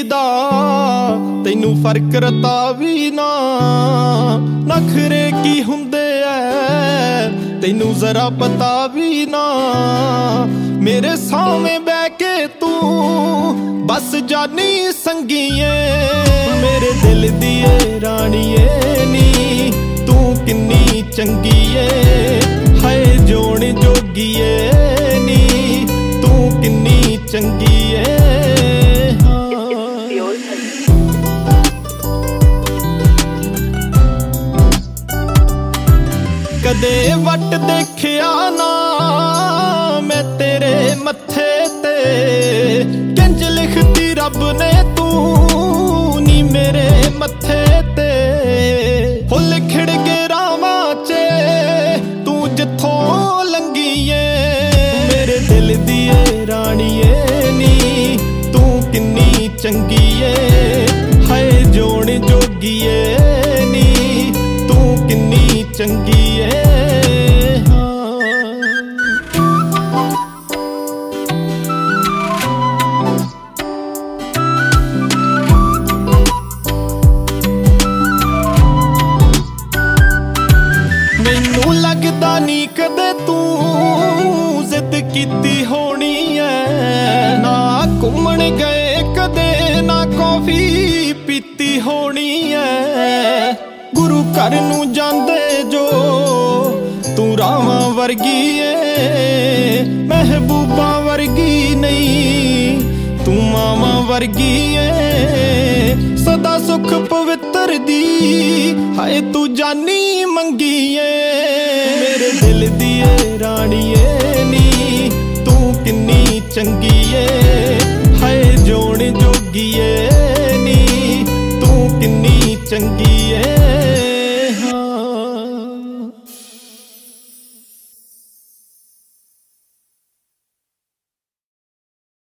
दा तैनू फर्क रता भी ना। नखरे की हुंदे ऐ तैनू जरा पता भी ना। मेरे सामने बह के तू बस जानी संगीए। मेरे दिल दिए राणीए नी तू किन्नी चंगीए। हाय जोण जोगीए नी तू किन्नी चंगीए। कदे वट देखिया ना मैं तेरे मत्थे ते। किंज लिखती रब ने तू नी मेरे मत्थे ते। फुल खिड़ के रावां च तू जिथों लंघीए। मेरे दिल दिए राणीए नी तू किन्नी चंगीए। हाय जोण जोगीए नी तू किन्नी चंगीए। मैनू लगदा नी कदे तू जिद कीती होनी है। ना घूमण गए कदे ना कॉफी पीती होनी है। गुरु घर नू जांदे जो तू रावां वर्गी है। महबूबा वर्गी नहीं तू मावां वर्गी है। सदा सुख पवित्र दी हाय तू जानी मंगी है। मेरे दिल दिए राणीए नी तू किन्नी चंगी है। हाय जोण जोगीए नी तू किन्नी चंगी है।